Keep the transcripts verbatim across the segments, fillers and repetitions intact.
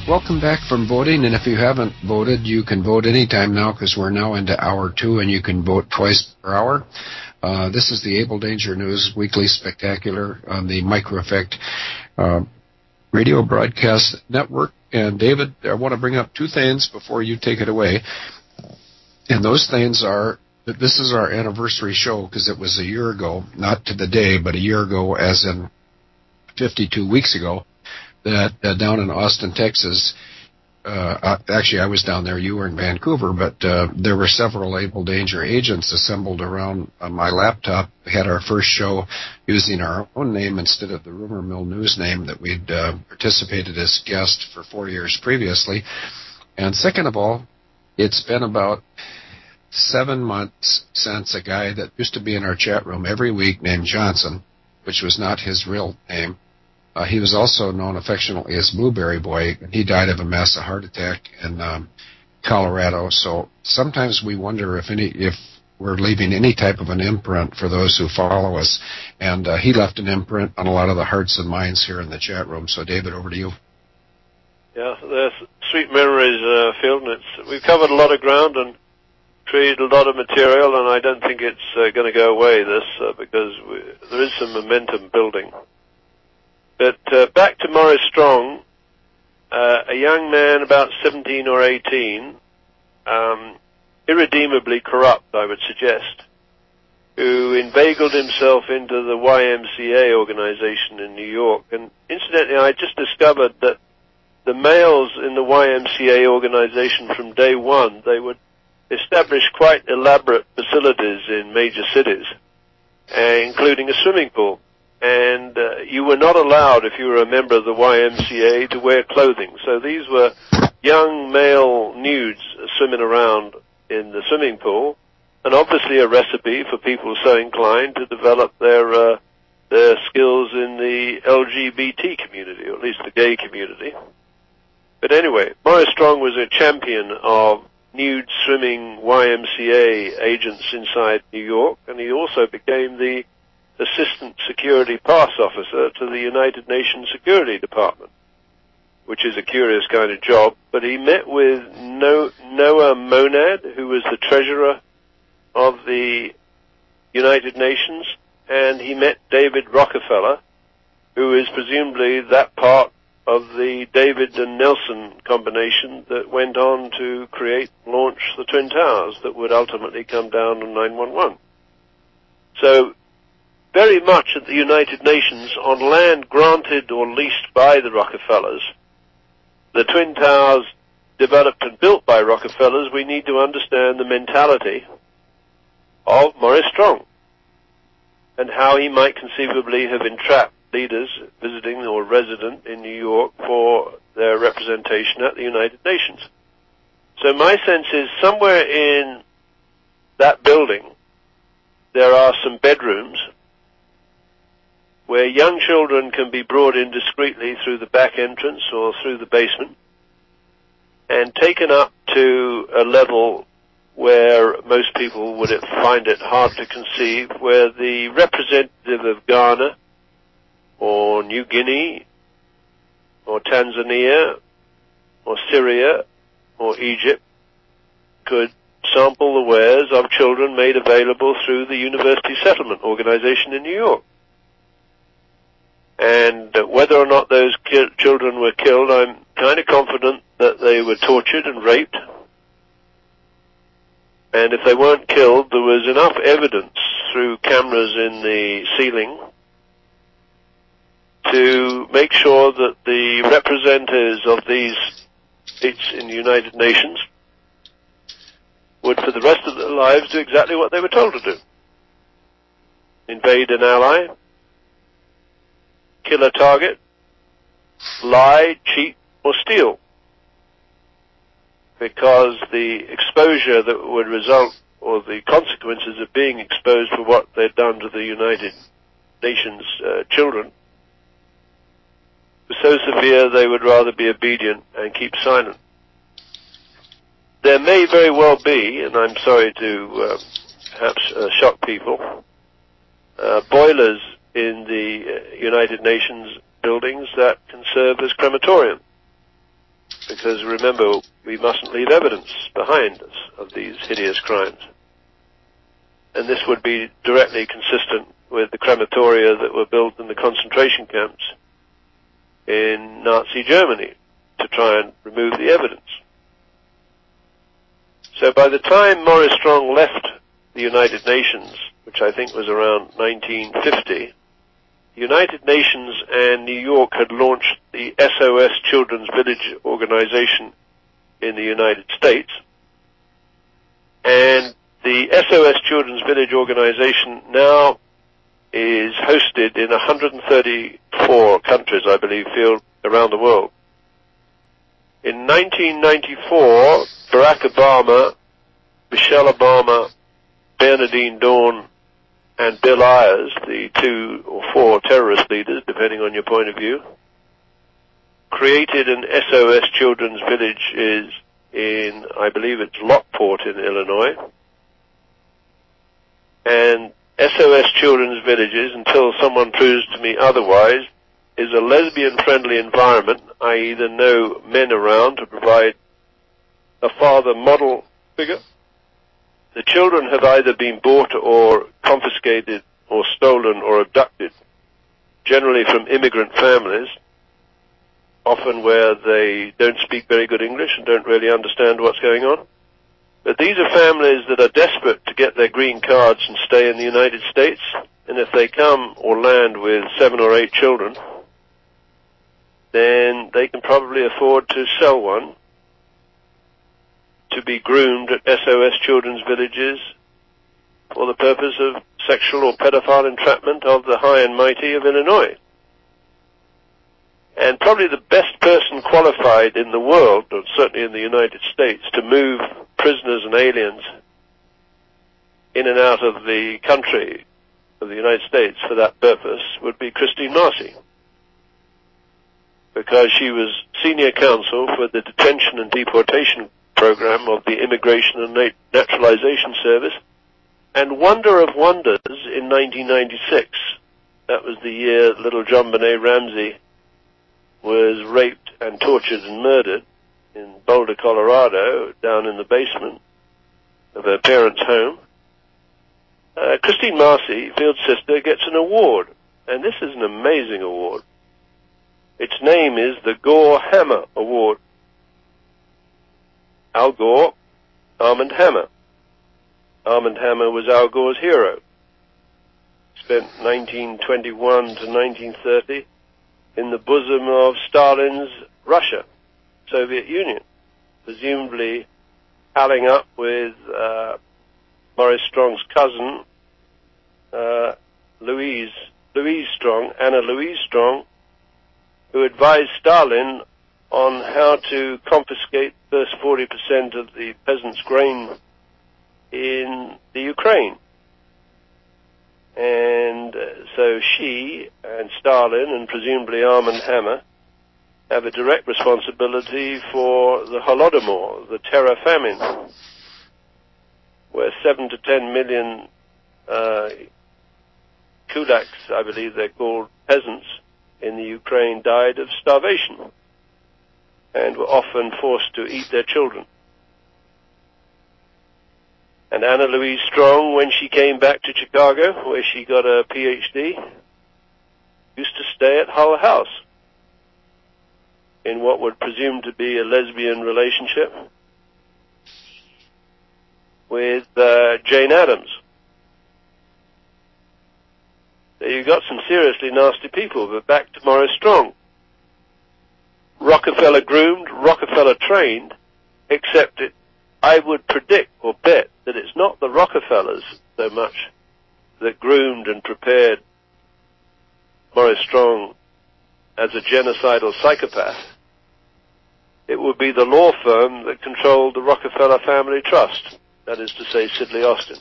welcome back from voting, and if you haven't voted, you can vote anytime now because we're now into hour two, and you can vote twice per hour. Uh, this is the Able Danger News Weekly Spectacular on the Micro Effect uh, Radio Broadcast Network. And David, I want to bring up two things before you take it away. And those things are that this is our anniversary show because it was a year ago, not to the day, but a year ago, as in fifty-two weeks ago, that uh, down in Austin, Texas, uh, actually I was down there, you were in Vancouver, but uh, there were several Able Danger agents assembled around uh, my laptop. We had our first show using our own name instead of the Rumor Mill News name that we'd uh, participated as guest for four years previously. And second of all, it's been about seven months since a guy that used to be in our chat room every week named Johnson, which was not his real name. Uh, he was also known affectionately as Blueberry Boy, and he died of a massive heart attack in um, Colorado. So sometimes we wonder if any if we're leaving any type of an imprint for those who follow us. And uh, he left an imprint on a lot of the hearts and minds here in the chat room. So, David, over to you. Yeah, there's sweet memories, uh, Phil, and it's, we've covered a lot of ground and treated a lot of material, and I don't think it's uh, going to go away, this, uh, because we, there is some momentum building. But uh, back to Morris Strong, uh, a young man about seventeen or eighteen, um, irredeemably corrupt, I would suggest, who inveigled himself into the Y M C A organization in New York. And incidentally, I just discovered that the males in the Y M C A organization from day one, they would establish quite elaborate facilities in major cities, uh, including a swimming pool. And uh, you were not allowed, if you were a member of the Y M C A, to wear clothing. So these were young male nudes swimming around in the swimming pool, and obviously a recipe for people so inclined to develop their uh, their skills in the L G B T community, or at least the gay community. But anyway, Morris Strong was a champion of nude swimming Y M C A agents inside New York, and he also became the Assistant Security Pass Officer to the United Nations Security Department, which is a curious kind of job. But he met with no- Noah Monad, who was the treasurer of the United Nations, and he met David Rockefeller, who is presumably that part of the David and Nelson combination that went on to create, launch the Twin Towers that would ultimately come down on nine one one. So, very much at the United Nations, on land granted or leased by the Rockefellers, the Twin Towers developed and built by Rockefellers, we need to understand the mentality of Morris Strong and how he might conceivably have entrapped leaders visiting or resident in New York for their representation at the United Nations. So my sense is somewhere in that building there are some bedrooms where young children can be brought in discreetly through the back entrance or through the basement and taken up to a level where most people would find it hard to conceive, where the representative of Ghana or New Guinea or Tanzania or Syria or Egypt could sample the wares of children made available through the University Settlement Organization in New York. And whether or not those ki- children were killed, I'm kind of confident that they were tortured and raped. And if they weren't killed, there was enough evidence through cameras in the ceiling to make sure that the representatives of these states in the United Nations would, for the rest of their lives, do exactly what they were told to do. Invade an ally, kill a target, lie, cheat, or steal. Because the exposure that would result, or the consequences of being exposed for what they'd done to the United Nations uh, children, was so severe they would rather be obedient and keep silent. There may very well be, and I'm sorry to uh, perhaps uh, shock people, uh, boilers in the uh, United Nations buildings that can serve as crematorium. because remember, we mustn't leave evidence behind us of these hideous crimes. And this would be directly consistent with the crematoria that were built in the concentration camps in Nazi Germany to try and remove the evidence. So by the time Maurice Strong left the United Nations, which I think was around nineteen fifty, the United Nations and New York had launched the S O S Children's Village organization in the United States. And the S O S Children's Village organization now is hosted in one hundred thirty-four countries, I believe, Phil, around the world. In nineteen ninety-four, Barack Obama, Michelle Obama, Bernardine Dawn, and Bill Ayers, the two or four terrorist leaders, depending on your point of view, created an S O S Children's Villages in, I believe it's Lockport in Illinois. And S O S Children's Villages, until someone proves to me otherwise, is a lesbian-friendly environment, that is there are no men around to provide a father model figure. The children have either been bought or confiscated or stolen or abducted, generally from immigrant families, often where they don't speak very good English and don't really understand what's going on. But these are families that are desperate to get their green cards and stay in the United States, and if they come or land with seven or eight children, then they can probably afford to sell one to be groomed at S O S Children's Villages for the purpose of sexual or pedophile entrapment of the high and mighty of Illinois. And probably the best person qualified in the world, or certainly in the United States, to move prisoners and aliens in and out of the country of the United States for that purpose would be Christine Marcy, because she was senior counsel for the detention and deportation program of the Immigration and Naturalization Service, and wonder of wonders, in nineteen ninety-six, that was the year little John Benet Ramsey was raped and tortured and murdered in Boulder, Colorado, down in the basement of her parents' home. Uh, Christine Marcy, Field's sister, gets an award, and this is an amazing award. Its name is the Gore Hammer Award. Al Gore, Armand Hammer. Armand Hammer was Al Gore's hero. Spent nineteen twenty-one to nineteen thirty in the bosom of Stalin's Russia, Soviet Union, presumably palling up with uh, Maurice Strong's cousin, uh, Louise, Louise Strong, Anna Louise Strong, who advised Stalin on how to confiscate the first forty percent of the peasants' grain in the Ukraine. And uh, so she and Stalin and presumably Armand Hammer have a direct responsibility for the Holodomor, the terror famine, where seven to ten million uh, kulaks, I believe they're called, peasants in the Ukraine died of starvation and were often forced to eat their children. And Anna Louise Strong, when she came back to Chicago, where she got a P H D, used to stay at Hull House in what would presume to be a lesbian relationship with uh, Jane Addams. So you've got some seriously nasty people, but back to Maurice Strong. Rockefeller groomed, Rockefeller trained, except it, I would predict or bet that it's not the Rockefellers so much that groomed and prepared Maurice Strong as a genocidal psychopath. It would be the law firm that controlled the Rockefeller Family Trust, that is to say, Sidley Austin.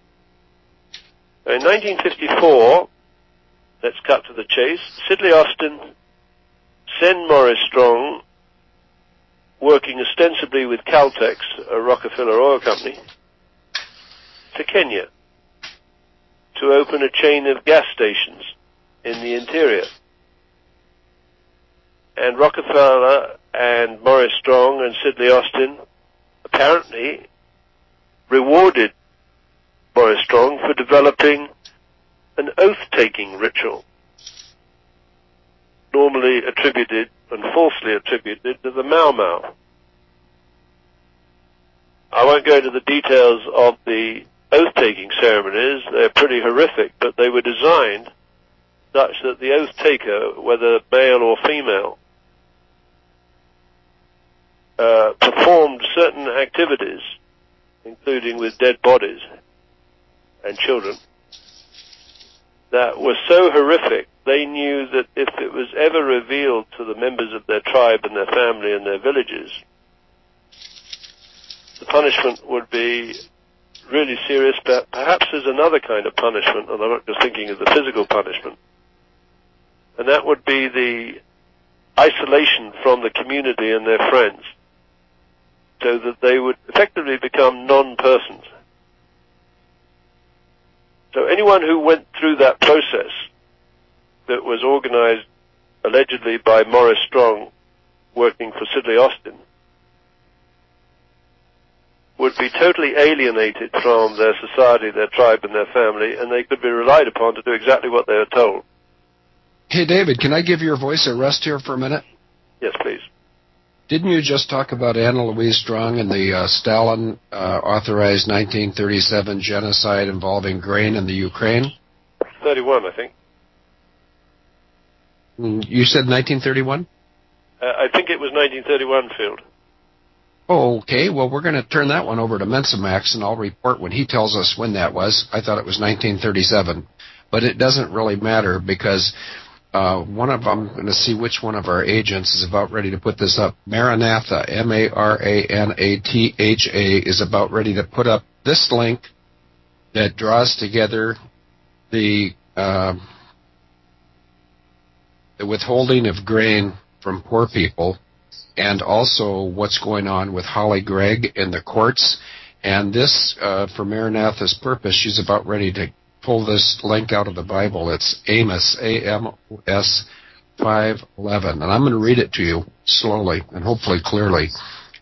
In nineteen fifty-four, let's cut to the chase, Sidley Austin sent Maurice Strong, working ostensibly with Caltex, a Rockefeller oil company, to Kenya to open a chain of gas stations in the interior. And Rockefeller and Morris Strong and Sidley Austin apparently rewarded Morris Strong for developing an oath-taking ritual, normally attributed and falsely attributed to the Mau Mau. I won't go into the details of the oath-taking ceremonies. They're pretty horrific, but they were designed such that the oath-taker, whether male or female, uh, performed certain activities, including with dead bodies and children, that were so horrific they knew that if it was ever revealed to the members of their tribe and their family and their villages, the punishment would be really serious. But perhaps there's another kind of punishment, and I'm not just thinking of the physical punishment, and that would be the isolation from the community and their friends, so that they would effectively become non-persons. So anyone who went through that process that was organized allegedly by Morris Strong working for Sidley Austin would be totally alienated from their society, their tribe, and their family, and they could be relied upon to do exactly what they are told. Hey, David, can I give your voice a rest here for a minute? Yes, please. Didn't you just talk about Anna Louise Strong and the uh, Stalin-authorized uh, nineteen thirty-seven genocide involving grain in the Ukraine? thirty-one, I think. You said nineteen thirty-one? Uh, I think it was nineteen thirty-one, Field. Oh, okay. Well, we're going to turn that one over to Mensa Max, and I'll report when he tells us when that was. I thought it was nineteen thirty-seven. But it doesn't really matter because uh, one of them, I'm going to see which one of our agents is about ready to put this up. Maranatha, M A R A N A T H A, is about ready to put up this link that draws together the, uh, the withholding of grain from poor people, and also what's going on with Holly Gregg in the courts. And this, uh, for Maranatha's purpose, she's about ready to pull this link out of the Bible. It's Amos, A M O S five eleven. And I'm going to read it to you slowly and hopefully clearly.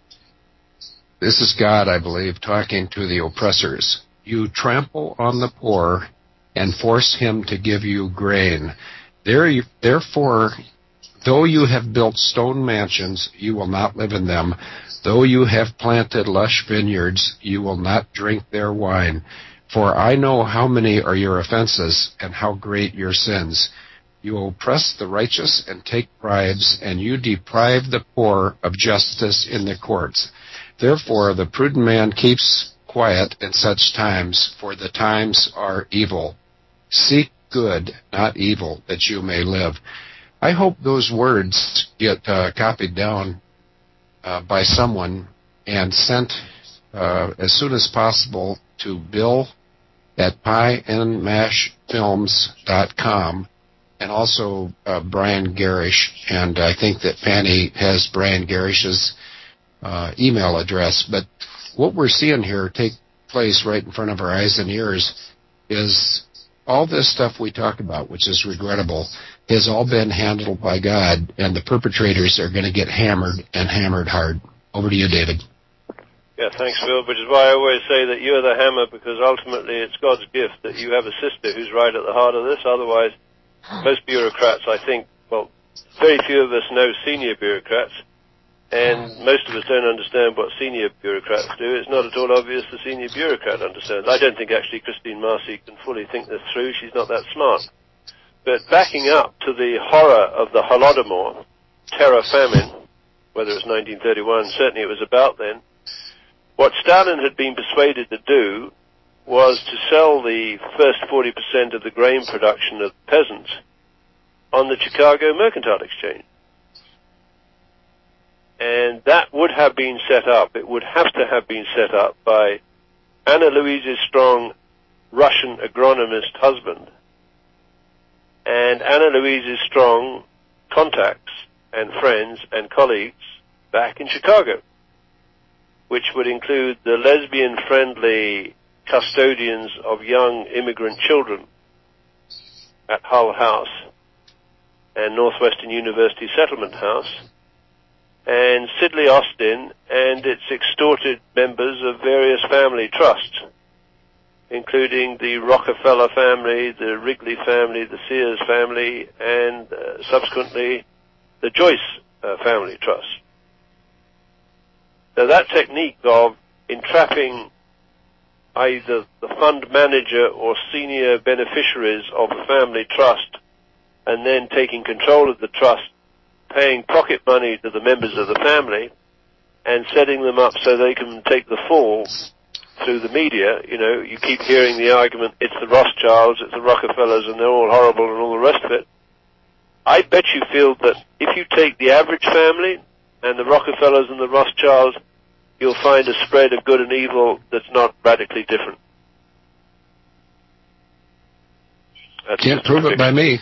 This is God, I believe, talking to the oppressors. You trample on the poor and force him to give you grain. There you, therefore, though you have built stone mansions, you will not live in them. Though you have planted lush vineyards, you will not drink their wine. For I know how many are your offenses and how great your sins. You oppress the righteous and take bribes, and you deprive the poor of justice in the courts. Therefore the prudent man keeps quiet in such times, for the times are evil. Seek good, not evil, that you may live. I hope those words get uh, copied down uh, by someone and sent uh, as soon as possible to Bill at pie and mash films dot com, and also uh, Brian Garish. And I think that Fanny has Brian Garish's uh, email address. But what we're seeing here take place right in front of our eyes and ears is all this stuff we talk about, which is regrettable, has all been handled by God, and the perpetrators are going to get hammered and hammered hard. Over to you, David. Yeah, thanks, Phil, which is why I always say that you're the hammer, because ultimately it's God's gift that you have a sister who's right at the heart of this. Otherwise, most bureaucrats, I think, well, very few of us know senior bureaucrats, and most of us don't understand what senior bureaucrats do. It's not at all obvious the senior bureaucrat understands. I don't think actually Christine Marcy can fully think this through. She's not that smart. But backing up to the horror of the Holodomor, terror famine, whether it was nineteen thirty-one, certainly it was about then, what Stalin had been persuaded to do was to sell the first forty percent of the grain production of peasants on the Chicago Mercantile Exchange. And that would have been set up, it would have to have been set up by Anna Louise Strong, Russian agronomist husband, and Anna Louise Strong contacts and friends and colleagues back in Chicago, which would include the lesbian-friendly custodians of young immigrant children at Hull House and Northwestern University Settlement House, and Sidley Austin and its extorted members of various family trusts, including the Rockefeller family, the Wrigley family, the Sears family, and uh, subsequently the Joyce uh, family trust. So that technique of entrapping either the fund manager or senior beneficiaries of a family trust and then taking control of the trust, paying pocket money to the members of the family and setting them up so they can take the fall through the media. You know, you keep hearing the argument, it's the Rothschilds, it's the Rockefellers, and they're all horrible and all the rest of it. I bet you feel that if you take the average family and the Rockefellers and the Rothschilds, you'll find a spread of good and evil that's not radically different. That's Can't prove it by me.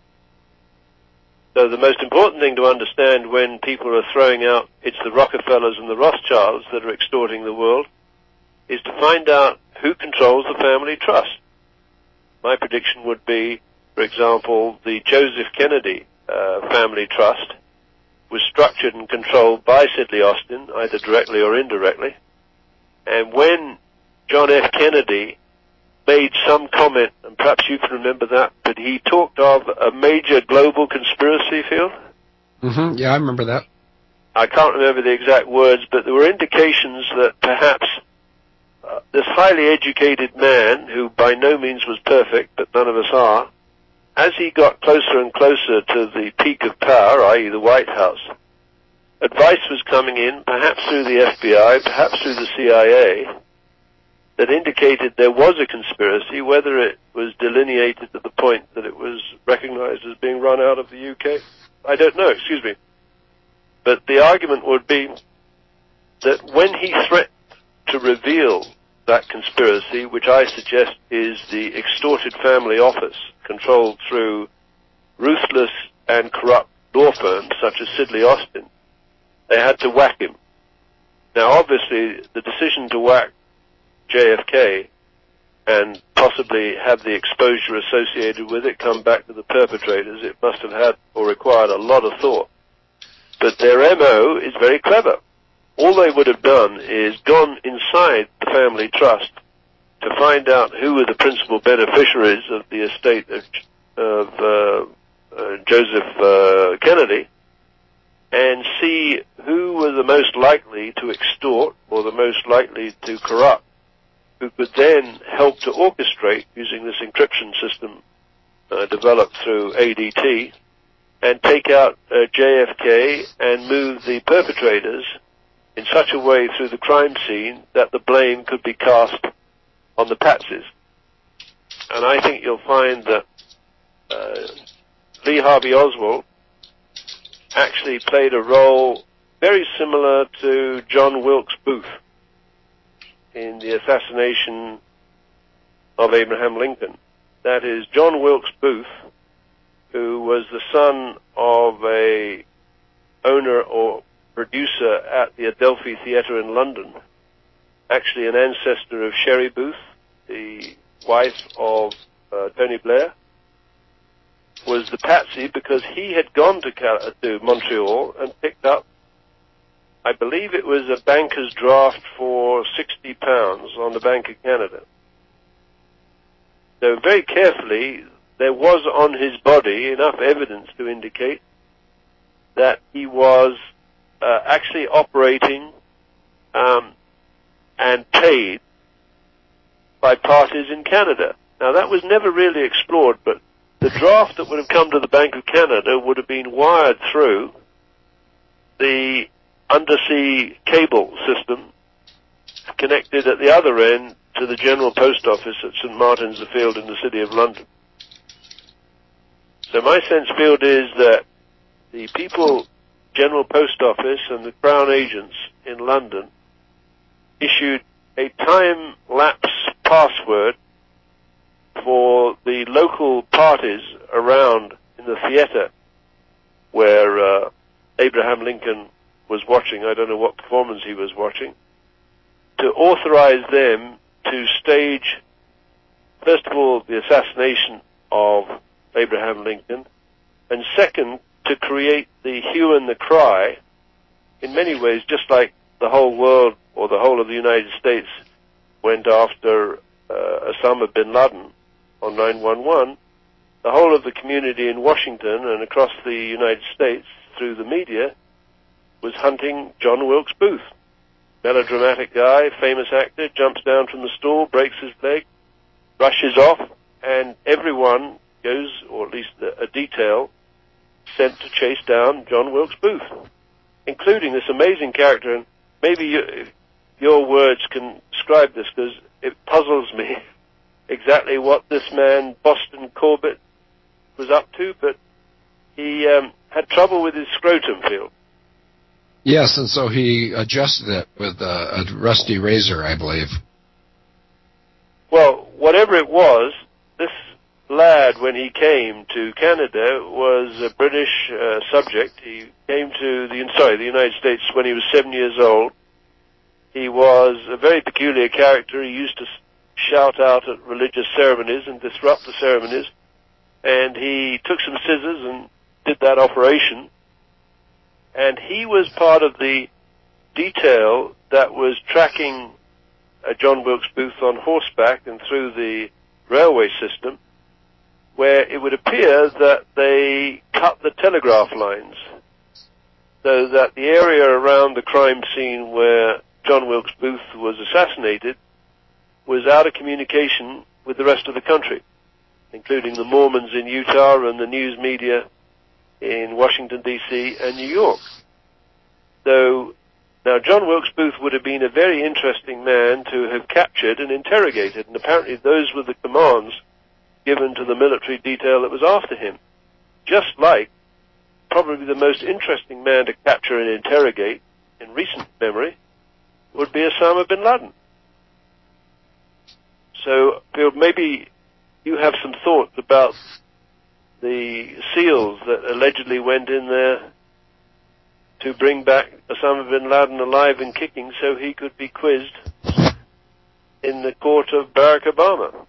So the most important thing to understand when people are throwing out it's the Rockefellers and the Rothschilds that are extorting the world is to find out who controls the family trust. My prediction would be, for example, the Joseph Kennedy uh, family trust was structured and controlled by Sidley Austin, either directly or indirectly. And when John F. Kennedy made some comment, and perhaps you can remember that, but he talked of a major global conspiracy, Phil. Mm-hmm. Yeah, I remember that. I can't remember the exact words, but there were indications that perhaps uh, this highly educated man, who by no means was perfect, but none of us are, as he got closer and closer to the peak of power, that is the White House, advice was coming in, perhaps through the F B I, perhaps through the C I A, that indicated there was a conspiracy. Whether it was delineated to the point that it was recognized as being run out of the U K, I don't know, excuse me. But the argument would be that when he threatened to reveal that conspiracy, which I suggest is the extorted family office controlled through ruthless and corrupt law firms such as Sidley Austin, they had to whack him. Now, obviously, the decision to whack J F K and possibly have the exposure associated with it come back to the perpetrators, it must have had or required a lot of thought. But their M O is very clever. All they would have done is gone inside the family trust to find out who were the principal beneficiaries of the estate of, of uh, uh, Joseph uh, Kennedy, and see who were the most likely to extort or the most likely to corrupt, who could then help to orchestrate using this encryption system uh, developed through A D T and take out uh, J F K and move the perpetrators in such a way through the crime scene that the blame could be cast on the patsies. And I think you'll find that uh, Lee Harvey Oswald actually played a role very similar to John Wilkes Booth in the assassination of Abraham Lincoln. That is, John Wilkes Booth, who was the son of a owner or producer at the Adelphi Theatre in London, actually an ancestor of Sherry Booth, the wife of uh, Tony Blair, was the patsy because he had gone to, Cal- to Montreal and picked up, I believe it was a banker's draft for sixty pounds on the Bank of Canada. So very carefully, there was on his body enough evidence to indicate that he was uh, actually operating um, and paid by parties in Canada. Now, that was never really explored, but the draft that would have come to the Bank of Canada would have been wired through the undersea cable system connected at the other end to the General Post Office at Saint Martin's the Field in the City of London. So my sense, Field, is that the people, General Post Office and the Crown agents in London issued a time-lapse password for the local parties around in the theater where uh, Abraham Lincoln was watching, I don't know what performance he was watching, to authorize them to stage, first of all, the assassination of Abraham Lincoln, and second, to create the hue and the cry in many ways, just like the whole world or the whole of the United States went after uh, Osama bin Laden on nine one one, the whole of the community in Washington and across the United States through the media was hunting John Wilkes Booth. Melodramatic guy, famous actor, jumps down from the stool, breaks his leg, rushes off, and everyone goes, or at least a detail, sent to chase down John Wilkes Booth, including this amazing character. And maybe you, your words can describe this, because it puzzles me exactly what this man, Boston Corbett, was up to, but he um, had trouble with his scrotum field. Yes, and so he adjusted it with a, a rusty razor, I believe. Well, whatever it was, this lad, when he came to Canada, was a British uh, subject. He came to the sorry the United States when he was seven years old. He was a very peculiar character. He used to shout out at religious ceremonies and disrupt the ceremonies. And he took some scissors and did that operation. And he was part of the detail that was tracking uh, John Wilkes Booth on horseback and through the railway system, where it would appear that they cut the telegraph lines so that the area around the crime scene where John Wilkes Booth was assassinated was out of communication with the rest of the country, including the Mormons in Utah and the news media in Washington, D C and New York. So now John Wilkes Booth would have been a very interesting man to have captured and interrogated, and apparently those were the commands given to the military detail that was after him. Just like probably the most interesting man to capture and interrogate in recent memory would be Osama bin Laden. So, Phil, maybe you have some thoughts about the SEALs that allegedly went in there to bring back Osama bin Laden alive and kicking so he could be quizzed in the court of Barack Obama.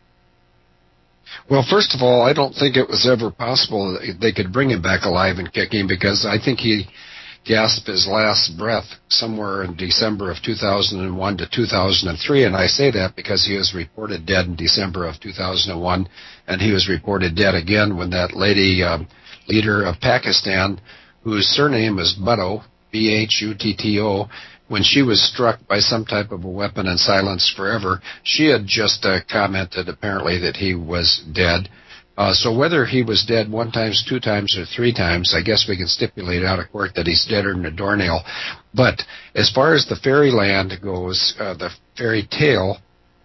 Well, first of all, I don't think it was ever possible that they could bring him back alive and kicking, because I think he gasped his last breath somewhere in December of two thousand one to two thousand three, and I say that because he was reported dead in December of two thousand one, and he was reported dead again when that lady, um, leader of Pakistan, whose surname is Bhutto, B H U T T O, when she was struck by some type of a weapon and silenced forever, she had just uh, commented apparently that he was dead. Uh, so whether he was dead one times, two times, or three times, I guess we can stipulate out of court that he's deader than a doornail. But as far as the fairyland goes, uh, the fairy tale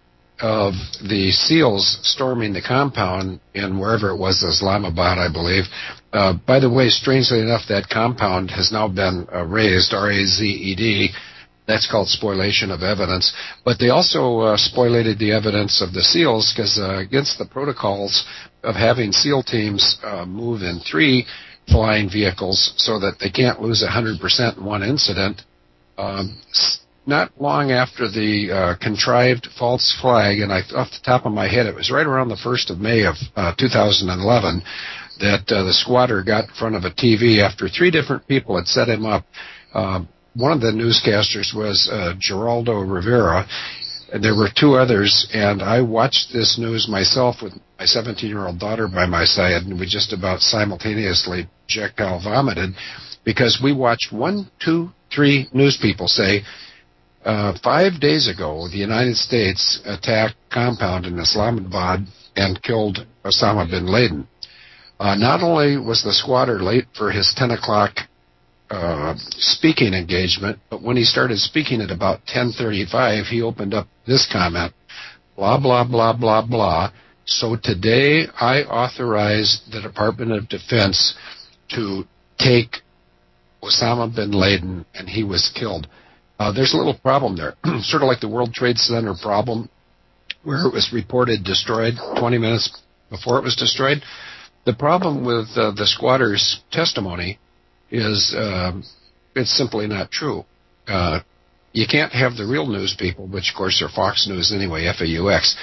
of the SEALs storming the compound in wherever it was, Islamabad, I believe. Uh, by the way, strangely enough, that compound has now been uh, razed, R A Z E D. That's called spoliation of evidence. But they also uh, spoliated the evidence of the SEALs, because uh, against the protocols of having SEAL teams uh, move in three flying vehicles so that they can't lose one hundred percent in one incident, um, not long after the uh, contrived false flag, and I, off the top of my head, it was right around the first of May of uh, two thousand eleven, that uh, the squatter got in front of a T V after three different people had set him up. Uh, one of the newscasters was uh, Geraldo Rivera, and there were two others, and I watched this news myself with my seventeen-year-old daughter by my side, and we just about simultaneously projectile vomited, because we watched one, two, three news people say, uh, five days ago, the United States attacked compound in Islamabad and killed Osama bin Laden. Uh, not only was the squatter late for his ten o'clock uh, speaking engagement, but when he started speaking at about ten thirty-five, he opened up this comment, blah, blah, blah, blah, blah. So today I authorize the Department of Defense to take Osama bin Laden, and he was killed. Uh, there's a little problem there, sort of like the World Trade Center problem, where it was reported destroyed twenty minutes before it was destroyed. The problem with uh, the squatter's testimony is uh, it's simply not true. Uh, you can't have the real news people, which of course are Fox News anyway, F A U X,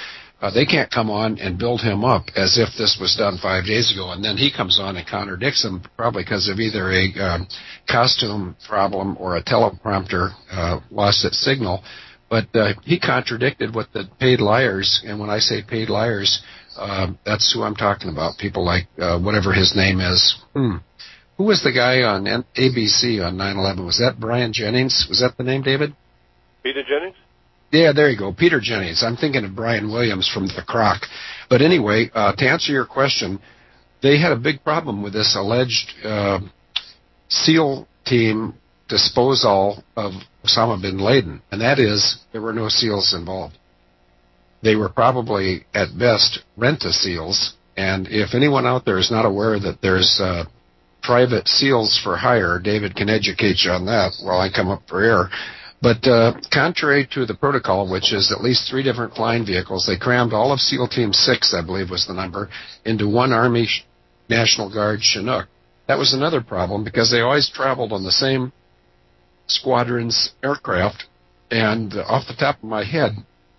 Uh, they can't come on and build him up as if this was done five days ago, and then he comes on and contradicts them, probably because of either a um, costume problem or a teleprompter uh, lost its signal. But uh, he contradicted what the paid liars, and when I say paid liars, uh, that's who I'm talking about, people like uh, whatever his name is. Hmm. Who was the guy on A B C on nine eleven? Was that Brian Jennings? Was that the name, David? Peter Jennings? Yeah, there you go, Peter Jennings. I'm thinking of Brian Williams from The Croc. But anyway, uh, to answer your question, they had a big problem with this alleged uh, SEAL team disposal of Osama bin Laden, and that is there were no SEALs involved. They were probably, at best, rent-a-SEALs, and if anyone out there is not aware that there's uh, private SEALs for hire, David can educate you on that while I come up for air. But uh, contrary to the protocol, which is at least three different flying vehicles, they crammed all of SEAL Team six, I believe was the number, into one Army National Guard Chinook. That was another problem because they always traveled on the same squadron's aircraft, and uh, off the top of my head,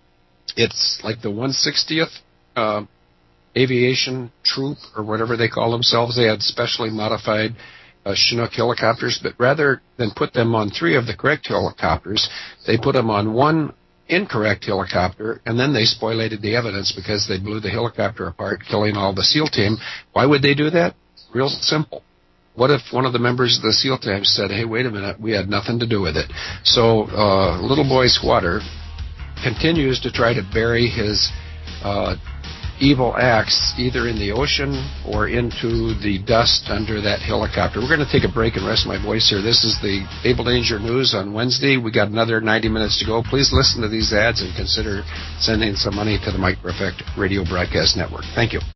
it's like the one hundred sixtieth uh, Aviation Troop, or whatever they call themselves. They had specially modified Uh, Chinook helicopters, but rather than put them on three of the correct helicopters, they put them on one incorrect helicopter, and then they spoliated the evidence because they blew the helicopter apart, killing all the SEAL team. Why would they do that? Real simple. What if one of the members of the SEAL team said, hey, wait a minute, we had nothing to do with it? So uh, Little Boy Squatter continues to try to bury his uh, evil acts either in the ocean or into the dust under that helicopter. We're going to take a break and rest my voice here. This is the Able Danger News on Wednesday. We got another ninety minutes to go. Please listen to these ads and consider sending some money to the Micro Effect Radio Broadcast Network. Thank you.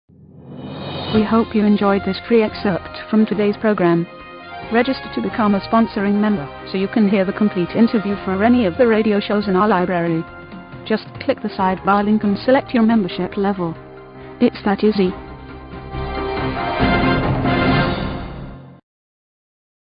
We hope you enjoyed this free excerpt from today's program. Register to become a sponsoring member so you can hear the complete interview for any of the radio shows in our library. Just click the sidebar link and select your membership level. It's that easy.